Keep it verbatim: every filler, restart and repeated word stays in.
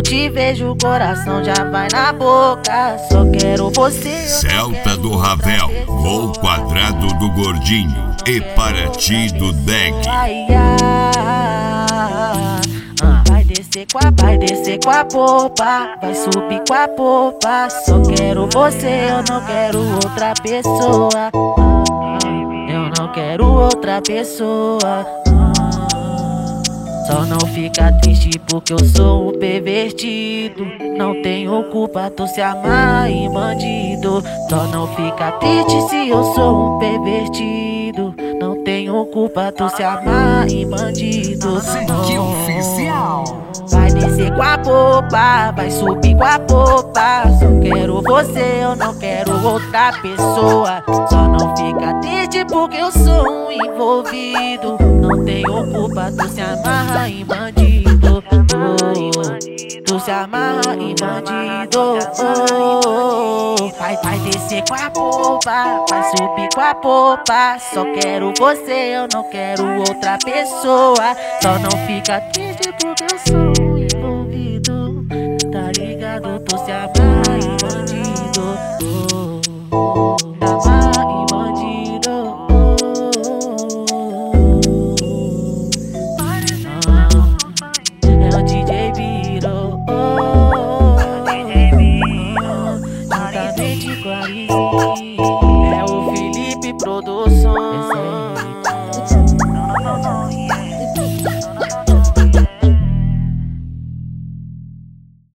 te vejo, o coração já vai na boca. Só quero você. Celta do Ravel, Gol Quadrado do Gordinho e Paraty do Deg. Ai, ai, vai descer com a, vai descer com a popa, vai subir com a popa. Só quero você, eu não quero outra pessoa. Eu não quero outra pessoa. Só não fica triste porque eu sou um pervertido. Não tenho culpa, tu se amarra em bandido. Só não fica triste se eu sou um pervertido. Não tenho culpa, tu se amarra em bandido. Que oficial. Vai descer com a popa, vai subir com a popa. Só quero você, eu não quero outra pessoa. Só não fica triste porque eu sou um envolvido. Não tenho culpa, tu se amarra em bandido. Oh, tu se amarra em bandido. Oh, vai, vai descer com a popa, vai subir com a popa. Só quero você, eu não quero outra pessoa. Só não fica triste